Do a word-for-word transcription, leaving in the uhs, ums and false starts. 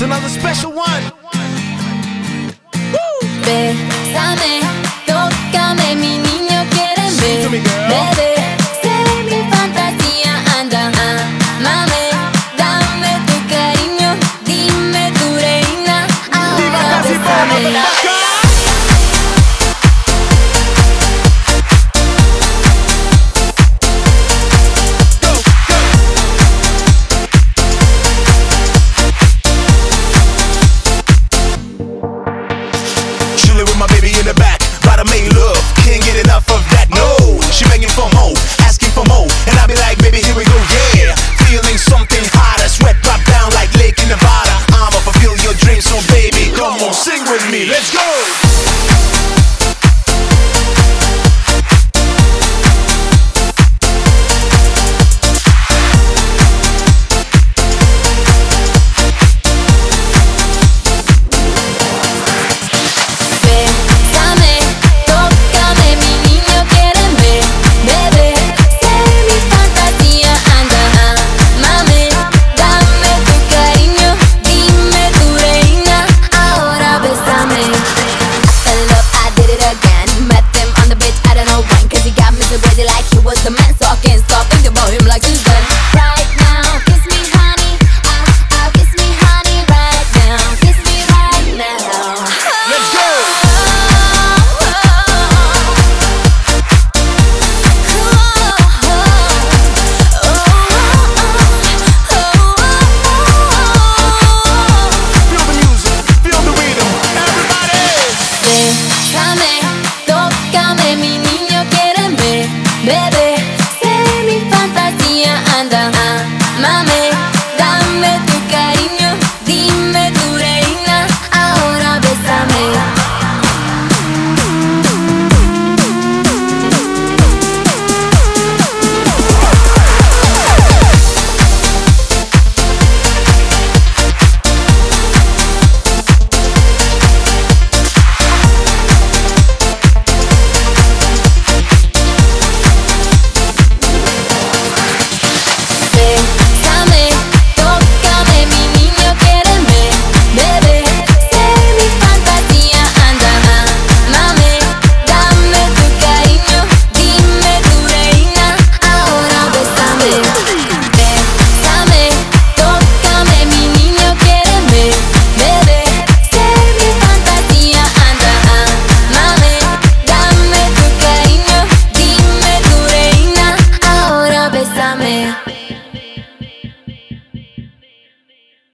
another special one. Woo! Bésame, tócame, mi niño quiere Sing to me, girl. bebé, sé mi fantasía, anda, amame, dame tu cariño, dime tu reina, Diva ahora casi bésame. motherfucker. Chilling with my baby in the back, by the main love, can't get enough of that, no. She begging for more, asking for more, and I be like, baby, here we go, yeah. Feeling something hotter, sweat drop down like Lake in Nevada. I'ma fulfill your dreams, so baby, come on, sing with me, let's go. Bésame, tócame, mi niño quiere bebé, sé mi fantasía, anda, amame, dame tu cariño, dime tu reina, ahora bésame. I fell in love, I did it again. Met him on the beach, I don't know when, cause he got me so crazy like he was the man, so I can't stop thinking about him like he's done. Right now, kiss me honey, ah, ah, kiss me honey right now, kiss me right now. Let's go. Feel the music, feel the rhythm, everybody. Bésame, tócame, mi niño quiere bebé, sé mi fantasía, anda, amame,